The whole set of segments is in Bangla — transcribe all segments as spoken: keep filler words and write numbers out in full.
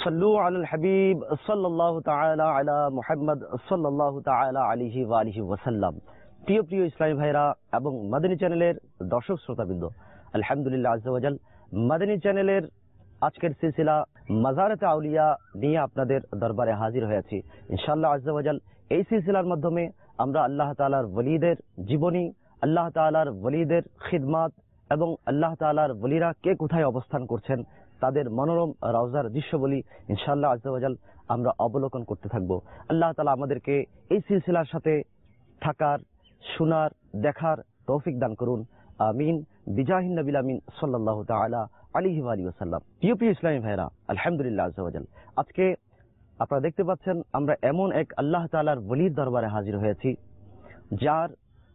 सल्लु अलल हबीब सल्लल्लाहु ताआला अला मुहम्मद सल्लल्लाहु ताआला अलैहि ওয়া আলিহি ওয়াসাল্লাম। প্রিয় প্রিয় ইসলামী ভাইরা এবং মাদানী চ্যানেলের দর্শক শ্রোতাবৃন্দ, আলহামদুলিল্লাহ আজ্জা ওয়া জাল মাদানী চ্যানেলের আজকের সিলসিলা মাজারাতে আউলিয়া নিয়ে আপনাদের দরবারে হাজির হয়েছি ইনশাআল্লাহ আজ্জা ওয়া জাল। এই সিলসিলার মাধ্যমে আমরা আল্লাহ তাআলার ওলিদের জীবনী, আল্লাহ তাআলার ওলিদের খিদমাত এবং আল্লাহ তাআলার ওলিরা কে কোথায় অবস্থান করছেন তাদের মনোরম রওজার দৃশ্যবলী ইনশাআল্লাহ আজ্জা ওয়া জাল আমরা অবলোকন করতে থাকব। আল্লাহ তাআলা আমাদেরকে এই সিলসিলার সাথে থাকার, শোনার, দেখার তৌফিক দান করুন, আমিন বিজাহিন নবিল আমিন সাল্লাল্লাহু তাআলা আলাইহি ওয়া আলিহি ওয়াসাল্লাম। প্রিয় প্রিয় ইসলামী ভাইরা, আলহামদুলিল্লাহ আজ্জা ওয়া জাল আজকে আপনারা দেখতে পাচ্ছেন আমরা এমন এক আল্লাহ তাআলার ওলির দরবারে হাজির হয়েছি যার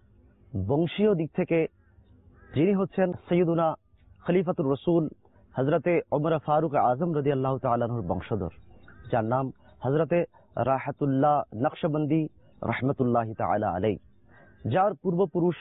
বংশীয় দিক থেকে যিনি হচ্ছেন সৈয়দুনা খলিফাতুর রাসূল হযরতে ওমর ফারুক আজম রাদিয়াল্লাহু তাআলা আনহুর বংশধর, যার নাম হযরতে রাহাতুল্লাহ নকশবন্দি রাহমাতুল্লাহি তাআলা আলাইহি, যার পূর্বপুরুষ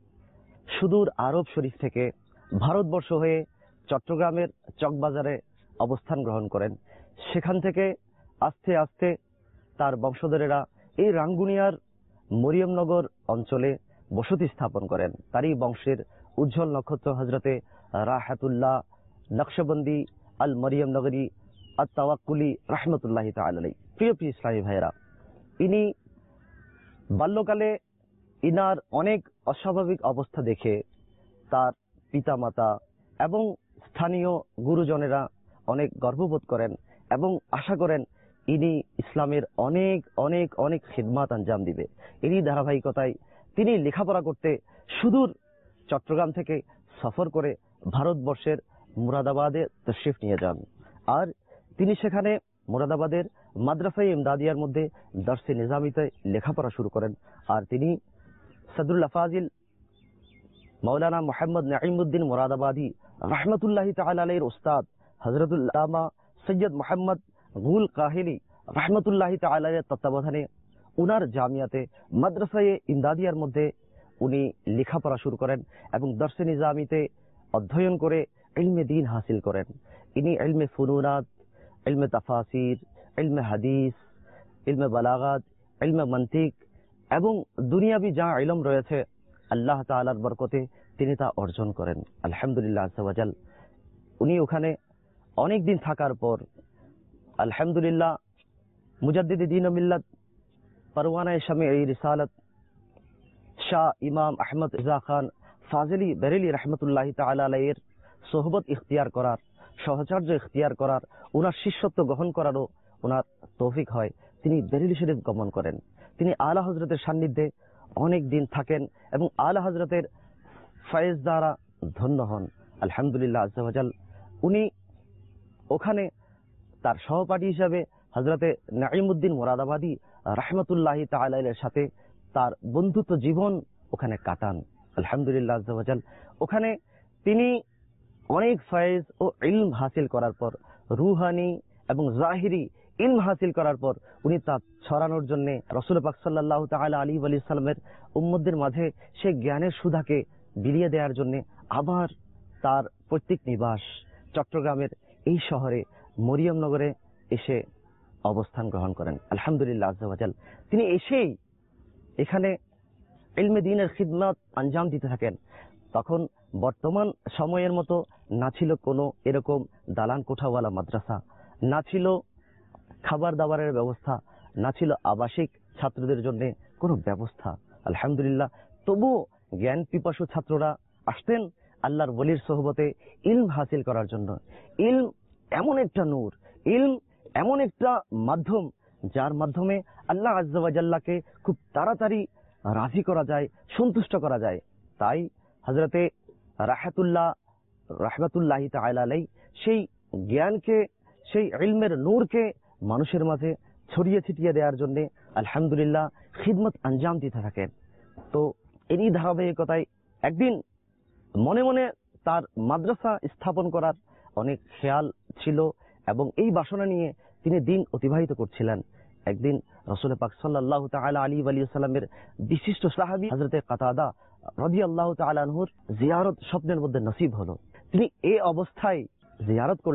সুদূর আরব শরীফ থেকে ভারতবর্ষ হয়ে চট্টগ্রামের চকবাজারে অবস্থান গ্রহণ করেন। সেখান থেকে আস্তে আস্তে তার বংশধরেরা এই রাঙ্গুনিয়ার মরিয়মনগর অঞ্চলে বসতি স্থাপন করেন। তারই বংশের উজ্জ্বল নক্ষত্র হযরতে রাহাতুল্লাহ নকশবন্দি আল মরিয়মনগরী আত তাওয়াক্কুলি রাহমাতুল্লাহি তাআলা আলাইহি। প্রিয় প্রিয় ইসলামী ভাইরা, ইনি বাল্যকালে ইনার অনেক অস্বাভাবিক অবস্থা দেখে তার পিতামাতা এবং স্থানীয় গুরুজনেরা অনেক গর্ববোধ করেন এবং আশা করেন ইনি ইসলামের অনেক অনেক অনেক খিদমাত আঞ্জাম দিবে। এরই ধারাবাহিকতায় তিনি লেখাপড়া করতে সুদূর চট্টগ্রাম থেকে সফর করে ভারতবর্ষের মুরাদাবাদে তশরিফ নিয়ে যান। আর তিনি সেখানে মুরাদাবাদের মাদ্রাসায়ে ইমদাদিয়ার মধ্যে দর্সে নিজামিতে লেখাপড়া শুরু করেন। আর তিনি সদরুল আফাজিল মাওলানা মুহাম্মদ নাঈমউদ্দিন মুরাদাবাদী রাহমাতুল্লাহি তাআলা আলাইহির উস্তাদ হযরতুল আল্লামা সৈয়দ মুহাম্মদ গুল কাহিলি রাহমাতুল্লাহি তাআলা আলাইহির তত্ত্বাবধানে উনার জামিয়াতে মাদ্রাসায়ে ইমদাদিয়ার মধ্যে উনি লেখাপড়া শুরু করেন এবং দর্সে নিজামিতে অধ্যয়ন করে ইলমে দ্বীন হাসিল করেন। ইনি ইলমে ফুনুনাত, ইলমে তাফাসির, ইলমে হাদিস, ইলমে বালাগাত, ইলমে মান্তিক এবং দুনিয়াবি যা ইলম রয়েছে আল্লাহ তাআলার বরকতে তিনি তা অর্জন করেন আলহামদুলিল্লাহ আজ্জা ওয়া জাল। উনি ওখানে অনেক দিন থাকার পর আলহামদুলিল্লাহ মুজাদ্দিদ দ্বীন ও মিল্লাত পরওয়ানায়ে শামিঈ রিসালাত শাহ ইমাম আহমদ রিজা খান ফাজিলি বেরেলি রাহমাতুল্লাহি তাআলা আলাইহির সোহবত ইখতিয়ার করার, সহচর্য ইখতিয়ার করার, ওনার শিষ্যত্ব গ্রহণ করারও ওনার তৌফিক হয়। তিনি বেরেলি শরীফ গমন করেন। তিনি আলা হযরতের সান্নিধ্যে অনেক দিন থাকেন এবং আলা হযরতের ফয়েজ দ্বারা ধন্য হন আলহামদুলিল্লাহ আজ্জা ওয়া জাল। উনি ওখানে তার সহপাঠী হিসাবে হযরতে নাঈমউদ্দিন মুরাদাবাদী রাহমাতুল্লাহি তাআলা আলাইহির সাথে তার বন্ধুত্ব জীবন ওখানে কাটান আলহামদুলিল্লাহ আজ্জা ওয়া জাল। ওখানে তিনি অনেক ফয়েজ ও ইলম হাসিল করার পর, রুহানি এবং জাহিরি ইলম হাসিল করার পর উনি তা ছড়ানোর জন্য রাসূল পাক সাল্লাল্লাহু তাআলা আলাইহি ওয়া সাল্লামের উম্মতদের মাঝে সেই জ্ঞানের সুধাকে বিলিয়ে দেওয়ার জন্য আবার তার পৈতৃক নিবাস চট্টগ্রামের এই শহরে মরিয়মনগরে এসে অবস্থান গ্রহণ করেন আলহামদুলিল্লাহ আজ্জা ওয়া জাল। তিনি এসেই এখানে ইলমে দ্বীনের খিদমত আঞ্জাম দিতে থাকেন। তখন বর্তমান সময়ের মতো না ছিল কোনো এরকম দালান কোঠাওয়ালা মাদ্রাসা, না ছিল খাবার দাবারের ব্যবস্থা, না ছিল আবাসিক ছাত্রদের জন্য কোনো ব্যবস্থা আলহামদুলিল্লাহ। তবু জ্ঞান পিপাসু ছাত্ররা আসতেন আল্লাহর ওলির সোহবতে ইলম হাসিল করার জন্য। ইলম এমন একটা নূর, ইলম এমন একটা মাধ্যম যার মাধ্যমে আল্লাহ আজ্জা ওয়া জাল্লাকে খুব তাড়াতাড়ি রাজি করা যায়, সন্তুষ্ট করা যায়। তাই হযরতে রাহাতুল্লাহ রাহমাতুল্লাহি তাআলা আলাইহি সেই জ্ঞানকে, সেই ইলমের নূরকে মানুষের মাঝে ছড়িয়ে ছিটিয়ে দেওয়ার জন্য আলহামদুলিল্লাহ খিদমত আঞ্জাম দিতে থাকেন। তো এরই ধারাবাহিকতায় একদিন মনে মনে তার মাদ্রাসা স্থাপন করার অনেক খেয়াল ছিল এবং এই বাসনা নিয়ে তিনি দিন অতিবাহিত করছিলেন। একদিন রাসূল পাক সাল্লাল্লাহু তাআলা আলাইহি ওয়া সাল্লামের বিশিষ্ট সাহাবী হযরতে কাতাদা রাদিয়াল্লাহু তাআলা আনহুর জিয়ারত স্বপ্নের মধ্যে নসিব হলো। তিনি এই অবস্থায় জিয়ারত করলেন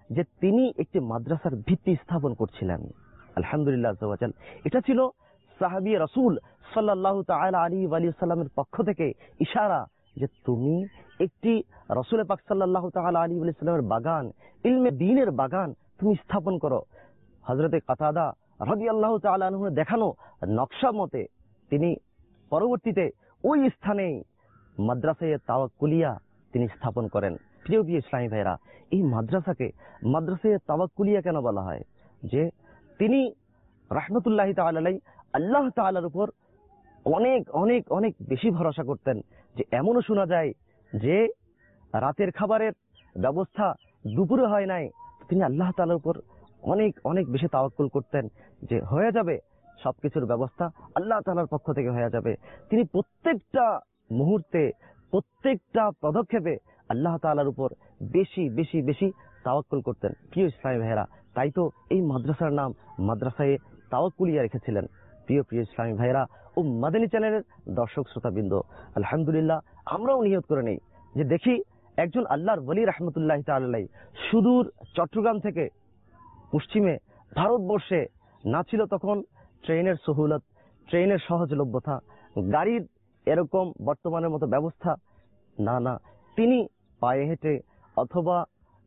যে তিনি একটি মাদ্রাসার ভিত্তি স্থাপন করছিলেন। আলহামদুলিল্লাহ আযজা ওয়া জাল, এটা ছিল সাহাবী রাসূল সাল্লাল্লাহু তাআলা আলাইহি ওয়া সাল্লামের পক্ষ থেকে ইশারা যে তুমি একটি রাসূল পাক সাল্লাল্লাহু তাআলা আলাইহি ওয়া সাল্লামের বাগান, ইলমে দ্বীনের বাগান তুমি স্থাপন করো। হযরতে কাতাদা রাদিয়াল্লাহু তাআলা আনহু দেখানো নকশা মতে তিনি পরবর্তীতে ওই স্থানে মাদ্রাসায়ে তাওয়াক্কুলিয়া তিনি স্থাপন করেন। প্রিয় প্রিয় ইসলামী ভাইরা, এই মাদ্রাসাকে মাদ্রাসায়ে তাওয়াক্কুলিয়া কেন বলা হয়? যে তিনি রাহমাতুল্লাহি তাআলা আলাইহি আল্লাহ তাআলার উপর অনেক অনেক অনেক বেশি ভরসা করতেন। যে এমনও শোনা যায় যে রাতের খাবারের ব্যবস্থা দুপুরে হয় নাই, তিনি আল্লাহ তাআলার উপর অনেক অনেক বেশি তাওয়াক্কুল করতেন যে হয়ে যাবে, সবকিছুর ব্যবস্থা আল্লাহ তাআলার পক্ষ থেকে হয়ে যাবে। তিনি প্রত্যেকটা মুহূর্তে প্রত্যেকটা পদক্ষেপে আল্লাহ তাআলার উপর বেশি বেশি বেশি তাওয়াক্কুল করতেন। প্রিয় ইসলামী ভাইরা, তাই তো এই মাদ্রাসার নাম মাদ্রাসায়ে তাওয়াক্কুলিয়া রেখেছিলেন। প্রিয় প্রিয় ইসলামী ভাইরা ও মাদানী চ্যানেলের দর্শক শ্রোতাবৃন্দ, আলহামদুলিল্লাহ আমরাও নিয়ত করে নেই যে দেখি একজন আল্লাহর ওলি রাহমাতুল্লাহি তাআলা আলাইহি সুদূর চট্টগ্রাম থেকে পশ্চিমে ভারতবর্ষে না ছিল তখন ট্রেনের সহুলত, ট্রেনের সহজলভ্যতা, গাড়ির এরকম বর্তমানের মতো ব্যবস্থা না না তিনি পায়ে হেঁটে অথবা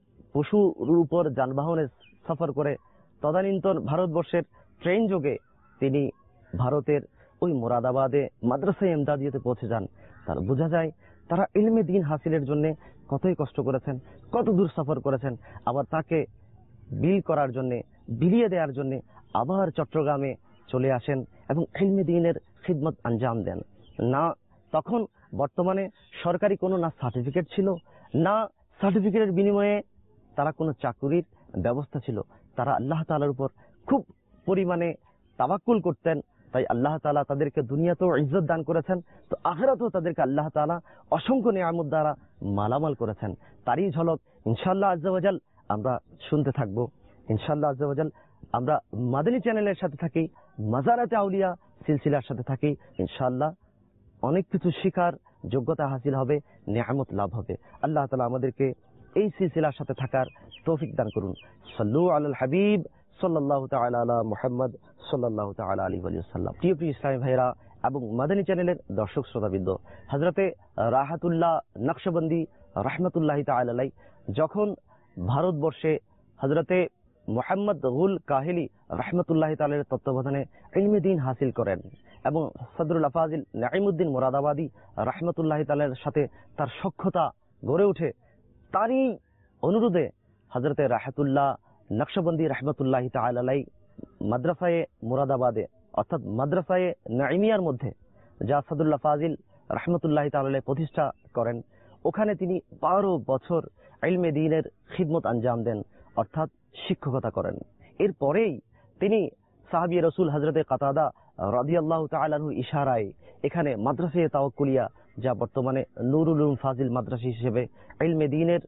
পশুর উপর যানবাহনে সফর করে তদানীন্তন ভারতবর্ষের ট্রেন যোগে তিনি ভারতের ওই মুরাদাবাদে মাদ্রাসায়ে ইমদাদিয়াতে পৌঁছে যান। তার বোঝা যায় তারা ইলমে দ্বীন হাসিলের জন্য কতই কষ্ট করেছেন, কত দূর সফর করেছেন। আবার তাকে বিল করার জন্য, বিলিয়ে দেওয়ার জন্য আবার চট্টগ্রামে চলে আসেন এবং ইলমে দ্বীনের খিদমত আঞ্জাম দেন। না তখন বর্তমানে সরকারি কোনো না সার্টিফিকেট ছিল, না সার্টিফিকেটের বিনিময়ে তারা কোনো চাকুরির ব্যবস্থা ছিল। তারা আল্লাহ তাআলার উপর খুব পরিমাণে তাওয়াক্কুল করতেন। তাই আল্লাহ তাআলা তাদেরকে দুনিয়াতেও ইজ্জত দান করেছেন, তো আখিরাতেও তাদেরকে আল্লাহ তাআলা অসংখ্য নিয়ামত দ্বারা মালামাল করেছেন। তারই ঝলক ইনশাআল্লাহ আযজা ওয়া জাল আমরা শুনতে থাকবো। ইনশাআল্লাহ আযজা ওয়া জাল আমরা মাদানী চ্যানেলের সাথে থাকি, মাজারাতে আউলিয়া সিলসিলার সাথে থাকি। ইনশাআল্লাহ অনেক কিছু শিকার যোগ্যতা হাসিল হবে, নিয়ামত লাভ হবে। আল্লাহ তাআলা আমাদেরকে এই সিলসিলার সাথে থাকার তৌফিক দান করুন। সাল্লু আলাল হাবিব সাল্লাল্লাহু তাআলা আলা মুহাম্মদ সাল্লাল্লাহু তাআলা আলাইহি ওয়া সাল্লাম। প্রিয় প্রিয় ইসলামী ভাইরা এবং মাদানী চ্যানেলের দর্শক শ্রোতাবৃন্দ, হযরতে রাহাতুল্লাহ নকশবন্দি রাহমাতুল্লাহি তাআলা আলাইহি যখন ভারতবর্ষে হযরতে মুহাম্মদ গুল কাহিলি রাহমাতুল্লাহি তাআলা এর তত্ত্বাবধানে ইলমে দ্বীন হাসিল করেন এবং সদরুল আফাজিল নাঈমুদ্দিন মুরাদাবাদী রাহমাতুল্লাহি তাআলার সাথে তার সখ্যতা গড়ে ওঠে। তারই অনুরোধে হযরতে রাহাতুল্লাহ নকশবন্দি রাহমাতুল্লাহি তাআলা আলাইহি মাদ্রাসায়ে মুরাদাবাদে অর্থাৎ মাদ্রাসায়ে নাঈমিয়ার মধ্যে যা সদরুল আফাজিল রাহমাতুল্লাহি তাআলা আলাইহি প্রতিষ্ঠা করেন, ওখানে তিনি বারো বছর ইলমে দ্বীনের খিদমত আঞ্জাম দেন, অর্থাৎ শিক্ষকতা করেন। এরপরেই তিনি সাহাবী রাসূল হযরতে কাতাদা রাদিয়াল্লাহু তাআলা আনহু ইশারায় এখানে মাদ্রাসায়ে তাওয়াক্কুলিয়া, যা বর্তমানে নুরুল উলুম ফাজিল মাদ্রাসা হিসেবে ইলমে দ্বীনের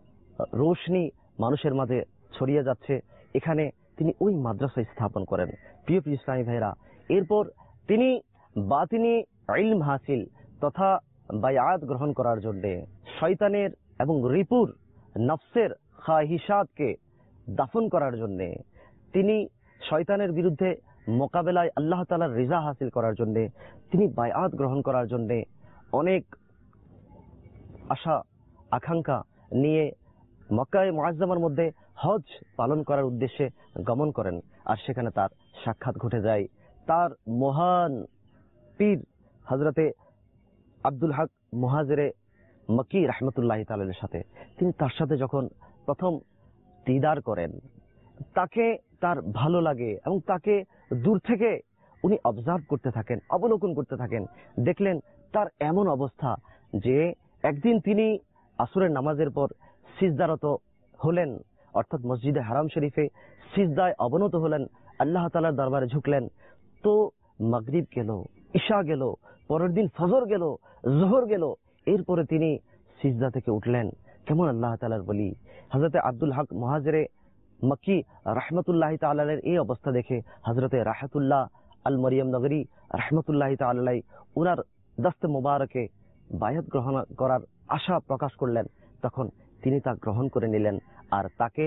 রোশনি মানুষের মাঝে ছড়িয়ে যাচ্ছে, এখানে তিনি ওই মাদ্রাসা স্থাপন করেন। প্রিয় প্রিয় ইসলামী ভাইরা, এরপর তিনি বাতিনি ইলম হাসিল তথা বায়াত গ্রহণ করার জন্য শয়তানের এবং রিপুর নফসের খাহিশাতকে দাফন করার জন্য, তিনি শয়তানের বিরুদ্ধে মোকাবেলায় আল্লাহ তাআলার রিজা হাসিল করার জন্য, তিনি বায়াত গ্রহণ করার জন্য অনেক আশা আকাঙ্ক্ষা নিয়ে মক্কায়ে মুআজ্জামার মধ্যে হজ পালন করার উদ্দেশ্যে গমন করেন। আর সেখানে তার সাক্ষাৎ ঘটে যায় তার মহান পীর হযরতে আব্দুল হক মুহাজিরে মক্কি রাহমাতুল্লাহি তাআলা এর সাথে। তিনি তার সাথে যখন প্রথম দিদার করেন, তাকে তার ভালো লাগে এবং তাকে দূর থেকে উনি অবজার্ভ করতে থাকেন, অবলোকন করতে থাকেন। দেখলেন তার এমন অবস্থা যে একদিন তিনি আসরের নামাজের পর সিজদারত হলেন, অর্থাৎ মসজিদে হারাম শরীফে সিজদায় অবনত হলেন, আল্লাহ তাআলার দরবারে ঝুঁকলেন। তো মাগরিব গেল, ইশা গেল, পরের দিন ফজর গেল, যোহর গেল, এরপরে তিনি সিজদা থেকে উঠলেন। কেমন আল্লাহ তাআলার বলি হযরতে আব্দুল হক মুহাজিরে মক্কি রাহমাতুল্লাহি তাআলা এর এই অবস্থা দেখে হযরতে রাহাতুল্লাহ আল মরিয়ম নগরী রাহমাতুল্লাহি তাআলা আলাইহি উনার দস্তে মুবারকে বায়াত গ্রহণ করার আশা প্রকাশ করলেন। তখন তিনি তা গ্রহণ করে নিলেন আর তাকে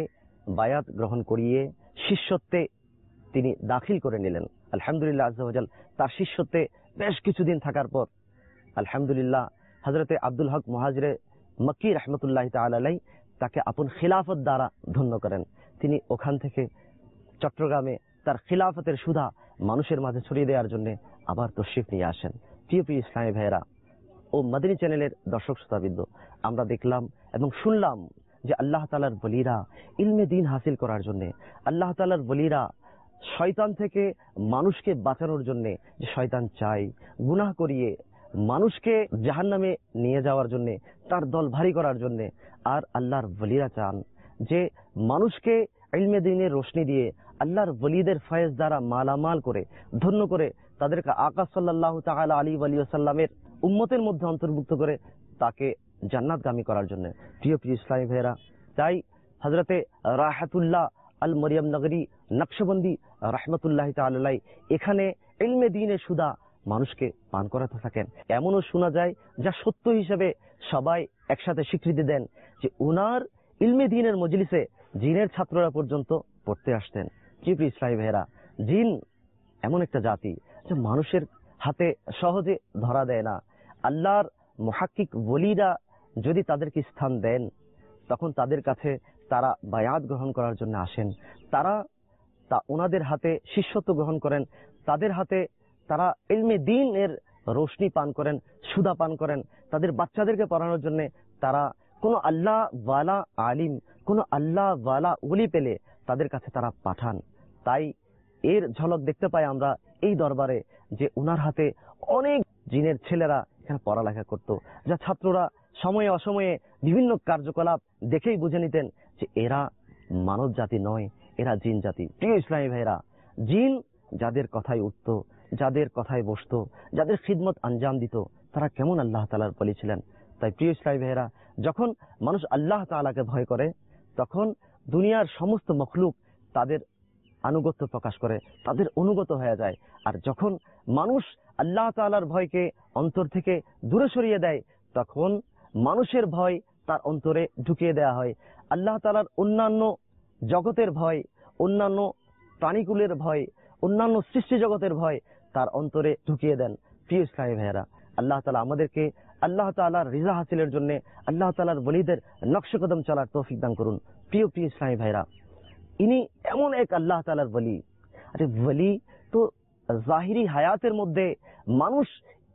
বায়াত গ্রহণ করিয়ে শিষ্যত্বে তিনি দাখিল করে নিলেন। আলহামদুলিল্লাহ আজ্জা ওয়া জাল তার শিষ্যত্বে বেশ কিছুদিন থাকার পর আলহামদুলিল্লাহ হযরতে আব্দুল হক মুহাজিরে মক্কি রাহমাতুল্লাহি তাআলা আলাইহি তাকে আপন খিলাফত দ্বারা ধন্য করেন। তিনি ওখান থেকে চট্টগ্রামে তার খিলাফতের সুধা মানুষের মাঝে ছড়িয়ে দেওয়ার জন্য আবার তশরিফ নিয়ে আসেন। প্রিয় প্রিয় ইসলামী ভাইয়েরা ও মাদানী চ্যানেলের দর্শক শ্রোতাবৃন্দ, আমরা দেখলাম এবং শুনলাম যে আল্লাহ তাআলার ওলিরা ইলমে দ্বীন হাসিল করার জন্য, আল্লাহ তাআলার ওলিরা শয়তান থেকে মানুষকে বাঁচানোর জন্য, যে শয়তান চায় গুনাহ করিয়ে মানুষকে জাহান্নামে নিয়ে যাওয়ার জন্য, তার দল ভারী করার জন্য, আর আল্লাহর ওলিরা চান যে মানুষকে ইলমে দ্বীনের রোশনি দিয়ে আল্লাহর ওলিদের ফয়েজ দ্বারা মালামাল করে ধন্য করে তাদেরকে আকা সাল্লাল্লাহু তাআলা আলাইহি ওয়া সাল্লামের উম্মতের মধ্যে অন্তর্ভুক্ত করে তাকে জান্নাতগামী করার জন্য। প্রিয় প্রিয় ইসলামী ভাইয়েরা, তাই হযরতে রাহাতুল্লাহ আল মরিয়ম নগরী নকশবন্দি রাহমাতুল্লাহি তাআলা আলাইহি এখানে ইলমে দ্বীনের সুধা মানুষকে পান করাতে থাকেন। এমনও শোনা যায় যা সত্য হিসেবে সবাই একসাথে স্বীকৃতি দেন যে উনার ইলমে দ্বীনের মজলিসে জিনের ছাত্ররা পর্যন্ত পড়তে আসতেন। প্রিয় প্রিয় ইসলামী ভাইয়েরা, জিন এমন একটা জাতি যে মানুষের হাতে সহজে ধরা দেয় না। আল্লাহর মুহাক্কিক ওলিরা যদি তাদেরকে স্থান দেন তখন তাদের কাছে তারা বায়াত গ্রহণ করার জন্য আসেন। তারা তা ওনাদের হাতে শিষ্যত্ব গ্রহণ করেন, তাদের হাতে তারা ইলমে দ্বীনের রোশনি পান করেন, সুধা পান করেন। তাদের বাচ্চাদেরকে পড়ানোর জন্য তারা কোনো আল্লাহ ওয়ালা আলিম, কোনো আল্লাহ ওয়ালা ওলি পেলে তাদের কাছে তারা পাঠান। তাই এর ঝলক দেখতে পাই আমরা এই দরবারে যে উনার হাতে অনেক জিনের ছেলেরা এখানে পড়ালেখা করত, যা ছাত্ররা সময়ে অসময়ে বিভিন্ন কার্যকলাপ দেখেই বুঝে নিতেন যে এরা মানব জাতি নয়, এরা জিন জাতি। প্রিয় ইসলামী ভাইরা, জিন যাদের কথায় উঠত, যাদের কথায় বসতো, যাদের খিদমত আঞ্জাম দিত, তারা কেমন আল্লাহ তাআলার ওলি ছিলেন। তাই প্রিয় ইসলামী ভাইরা, যখন মানুষ আল্লাহ তাআলাকে ভয় করে তখন দুনিয়ার সমস্ত মখলুক তাদের আনুগত্য প্রকাশ করে, তাদের অনুগত হয়ে যায়। আর যখন মানুষ আল্লাহ তাআলার ভয়কে অন্তর থেকে দূরে সরিয়ে দেয় তখন মানুষের ভয় তার অন্তরে ঢুকিয়ে দেওয়া হয়। আল্লাহ তাআলার অন্যান্য জগতের ভয়, অন্যান্য প্রাণীকুলের ভয়, অন্যান্য সৃষ্টি জগতের ভয় তার অন্তরে ঢুকিয়ে দেন। প্রিয় ইসলামী ভাইয়েরা, আল্লাহ তাআলা আমাদেরকে আল্লাহ তাআলার রিজা হাসিলের জন্য আল্লাহ তাআলার ওলিদের নকশে কদম চলার তৌফিক দান করুন। প্রিয় প্রিয় ইসলামী ভাইরা, ইনি এমন এক আল্লাহ তাআলার ওলি। আরে ওলি তো জাহিরি হায়াতের মধ্যে মানুষ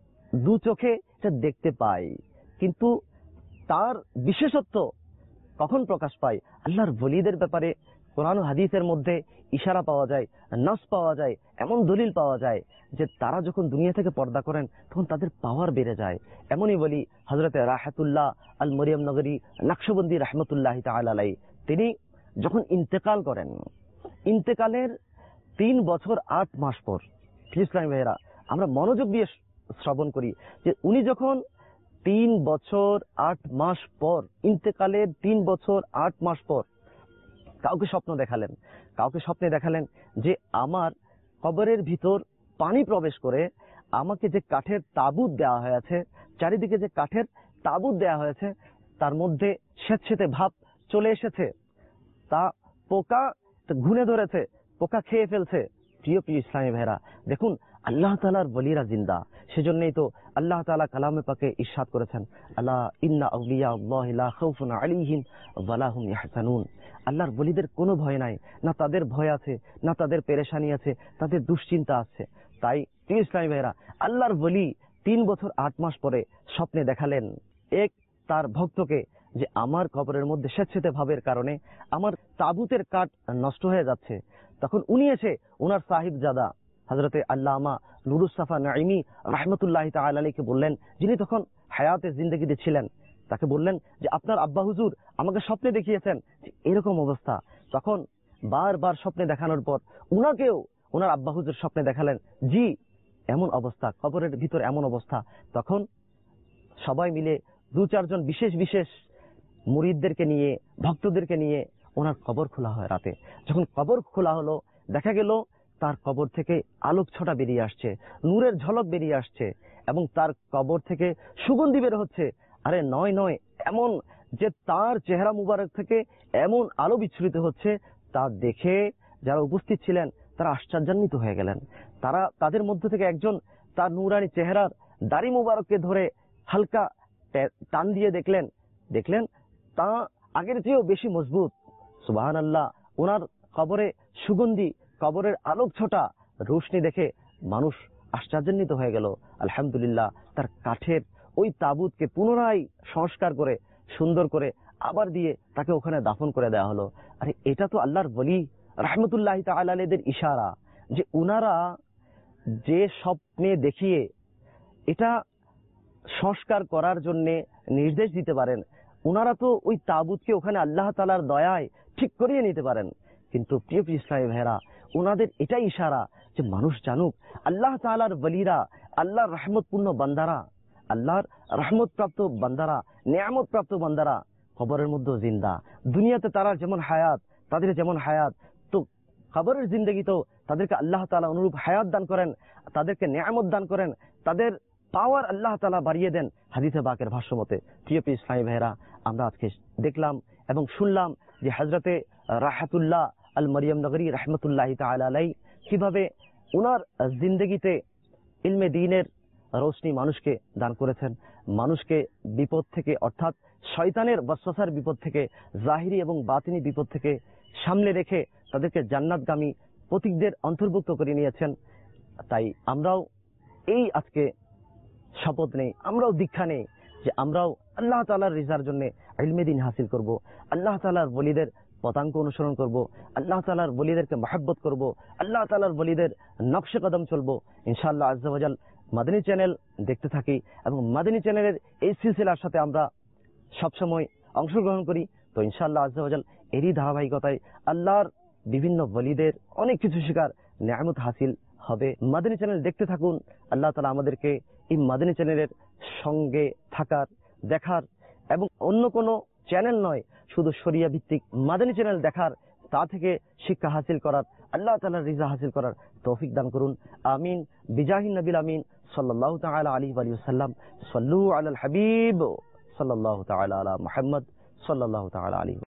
দু চোখে এটা দেখতে পায়, কিন্তু তার বিশেষত্ব কখন প্রকাশ পায়? আল্লাহর ওলিদের ব্যাপারে কোরআন ও হাদিসের মধ্যে ইশারা পাওয়া যায়, নাস পাওয়া যায়, এমন দলিল পাওয়া যায় যে তারা যখন দুনিয়া থেকে পর্দা করেন তখন তাদের পাওয়ার বেড়ে যায়। এমনই বলি হযরতে রাহাতুল্লাহ আল মরিয়ম নগরী নকশবন্দি রাহমাতুল্লাহি তাআলা আলাইহি তিনি যখন ইন্তেকাল করেন, ইন্তেকালের তিন বছর আট মাস পর, ইসলামী ভাইয়েরা আমরা মনোযোগ দিয়ে শ্রবণ করি যে উনি যখন তিন বছর আট মাস পর, ইন্তেকালের তিন বছর আট মাস পর কাউকে স্বপ্ন দেখালেন, কাউকে স্বপ্নে দেখালেন যে আমার কবরের ভিতর পানি প্রবেশ করে আমাকে যে কাঠের তাবুত দেওয়া হয়েছে, চারিদিকে যে কাঠের তাবুত দেওয়া হয়েছে তার মধ্যে স্বেচ্ছেতে ভাব চলে এসেছে, তা পোকা ঘুনে ধরেছে, পোকা খেয়ে ফেলছে। প্রিয় প্রিয় ইসলামী ভাইরা, দেখুন আল্লাহ তাআলার ওলিরা জিন্দা, সেজন্যই তো আল্লাহ তাআলা কালামে পাকে ইরশাদ করেছেন, আলা ইন্না আউলিয়া আল্লাহি লা খাউফুন আলাইহিম ওয়া লা হুম ইয়াহজানুন। আল্লাহর ওলিদের কোনো ভয় নাই, না তাদের ভয় আছে, না তাদের পেরেশানি আছে, তাদের দুশ্চিন্তা আছে। তাই প্রিয় ইসলামী ভাইরা, আল্লাহর ওলি তিন বছর আট মাস পরে স্বপ্নে দেখালেন এক তার ভক্তকে যে আমার কবরের মধ্যে স্বেচ্ছেতে ভাবের কারণে আমার তাবুতের কাঠ নষ্ট হয়ে যাচ্ছে। তখন উনি এসে ওনার সাহিবজাদা হযরতে আল্লামা নুরুস সাফা নাঈমি রাহমাতুল্লাহি তাআলা আলাইহিকে বললেন, যিনি তখন হায়াতে জিন্দেগিতে ছিলেন, তাকে বললেন যে আপনার আব্বা হুজুর আমাকে স্বপ্নে দেখিয়েছেন যে এরকম অবস্থা। তখন বারবার স্বপ্নে দেখানোর পর উনাকেও ওনার আব্বা হুজুর স্বপ্নে দেখালেন, জি এমন অবস্থা, কবরের ভিতর এমন অবস্থা। তখন সবাই মিলে দু চারজন বিশেষ বিশেষ মুরিদদেরকে নিয়ে, ভক্তদেরকে নিয়ে ওনার কবর খোলা হয়। রাতে যখন কবর খোলা হলো দেখা গেল তার কবর থেকে আলোক ছটা বেরিয়ে আসছে, নূরের ঝলক বেরিয়ে আসছে এবং তার কবর থেকে সুগন্ধি বের হচ্ছে। আরে নয় নয়, এমন যে তার চেহারা মুবারক থেকে এমন আলো বিচ্ছুরিত হচ্ছে, তা দেখে যারা উপস্থিত ছিলেন তারা আশ্চর্যান্বিত হয়ে গেলেন। তারা তাদের মধ্য থেকে একজন তার নূরানি চেহারার দাড়ি মুবারককে ধরে হালকা টান দিয়ে দেখলেন দেখলেন তা আগের চেয়েও বেশি মজবুত। সুবহানাল্লাহ। ওনার কবরে সুগন্ধি, কবরের আলোক ছোটা রোশনি দেখে মানুষ আশ্চর্যান্বিত হয়ে গেল। আলহামদুলিল্লাহ, তার কাঠের ওই তাবুতকে পুনরায় সংস্কার করে সুন্দর করে আবার দিয়ে তাকে ওখানে দাফন করে দেওয়া হলো। আরে এটা তো আল্লাহর ওলি রাহমাতুল্লাহ তাআলা আলাইহির ইশারা, যে উনারা যে স্বপ্নে দেখিয়ে এটা সংস্কার করার জন্য নির্দেশ দিতে পারেন, উনারা তো ওই তাবুতকে ওখানে আল্লাহ তাআলার দয়ায় ঠিক করিয়ে নিতে পারেন। কিন্তু প্রিয় প্রিয় ইসলামী ভাইরা, উনাদের এটাই ইশারা যে মানুষ জানুক আল্লাহ তাআলার ওলিরা, আল্লাহর রহমতপূর্ণ বান্দারা, আল্লাহর রহমত প্রাপ্ত বান্দারা, নিয়ামত প্রাপ্ত বান্দারা কবরের মধ্যে জিন্দা। দুনিয়াতে তারা যেমন হায়াত, তাদের যেমন হায়াত, তো কবরের জিন্দগিতেও তাদেরকে আল্লাহ তাআলা অনুরূপ হায়াত দান করেন, তাদেরকে নিয়ামত দান করেন, তাদের পাওয়ার আল্লাহ তাআলা বাড়িয়ে দেন হাদিসে পাকের ভাষ্য মতে। প্রিয় প্রিয় ইসলামী ভাইরা, আমরা আজকে দেখলাম এবং শুনলাম যে হযরতে রাহাতুল্লাহ আল মারিয়াম নগরী রাহমাতুল্লাহি তাআলা আলাইহি কিভাবে উনার জিন্দগিতে ইলমে দ্বীনের রোশনি মানুষকে দান করেছেন, মানুষকে বিপদ থেকে অর্থাৎ শয়তানের ওয়াসওয়াসার বিপদ থেকে, জাহিরি এবং বাতিনি বিপদ থেকে সামনে রেখে তাদেরকে জান্নাতগামী পথিকদের অন্তর্ভুক্ত করে নিয়েছেন। তাই আমরাও এই আজকে শপথ নেই, আমরাও দীক্ষা নেই যে আমরাও আল্লাহ তাআলার রিজার জন্য ইলমে দ্বীন হাসিল করব, আল্লাহ তাআলার ওলিদের পদাঙ্ক অনুসরণ করব, আল্লাহ তাআলার ওলিদেরকে মহব্বত করব, আল্লাহ তাআলার ওলিদের নকশে কদম চলবো। ইনশাআল্লাহ আজ্জা ওয়া জাল মাদানী চ্যানেল দেখতে থাকি এবং মাদানী চ্যানেলের এই সিলসিলার সাথে আমরা সবসময় অংশগ্রহণ করি। তো ইনশাআল্লাহ আজ্জা ওয়া জাল এরই ধারাবাহিকতায় আল্লাহর বিভিন্ন ওলিদের অনেক কিছু শেখার নিয়ামত হাসিল হবে। মাদানী চ্যানেল দেখতে থাকুন। আল্লাহ তাআলা আমাদেরকে এই মাদানী চ্যানেলের সঙ্গে থাকার, দেখার এবং অন্য কোনো চ্যানেল নয়, শুধু শরিয়া ভিত্তিক মাদানী চ্যানেল দেখার, তা থেকে শিক্ষা হাসিল করার, আল্লাহ তাআলার রিজা হাসিল করার তৌফিক দান করুন। আমিন বিজাহিন নবিল আমিন সাল্লাল্লাহু তাআলা আলাইহি ওয়া সাল্লাম। সাল্লু আলাল হাবিব সাল্লাল্লাহু তাআলা আলা মুহাম্মদ সাল্লাল্লাহু তাআলা আলাইহি।